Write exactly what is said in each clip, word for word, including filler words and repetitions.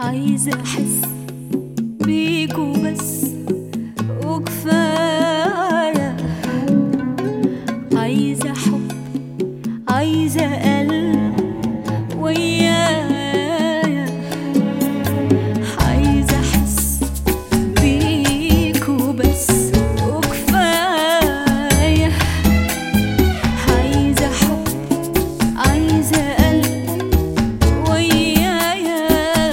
عايزة أحس بيك وبس وكفاية، عايزة حب، عايزة قلب ويايا، عايزة أحس بيك وبس وكفاية، عايزة حب، عايزة قلب ويايا.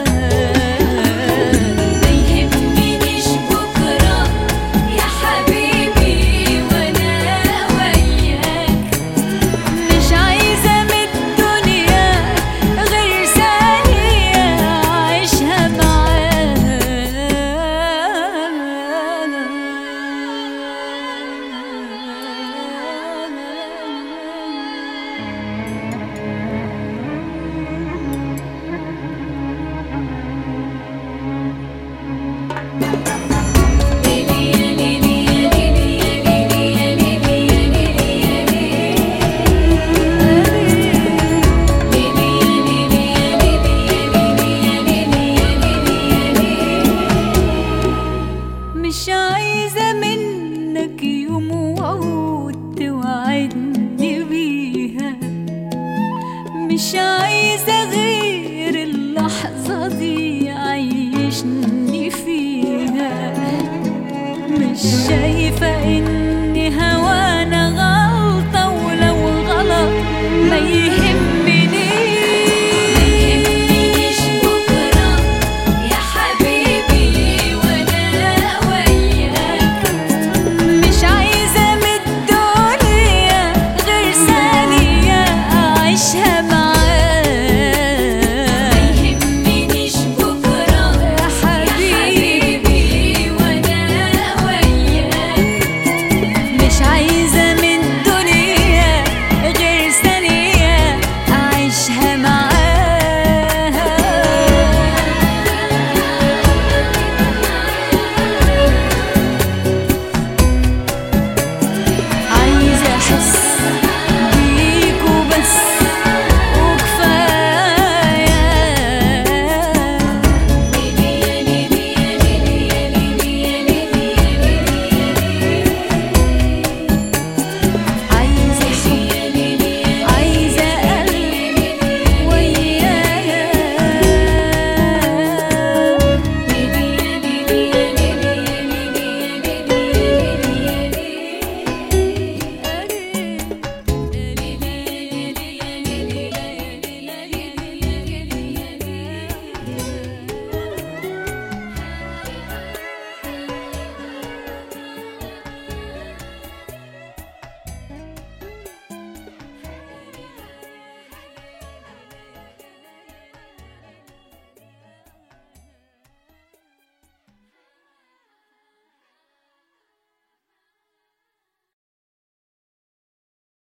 ما يهمنيش بكرة يا حبيبي وأنا وياك، مش عايزة من الدنيا غير ثانية أعيشها معاك. مش عايزة منك يوم وعود توعدني بيها، مش عايزة غير اللحظة دي عيشني فيها، مش شايفة إن هوانا غلطة ولو غلط ما يهمني.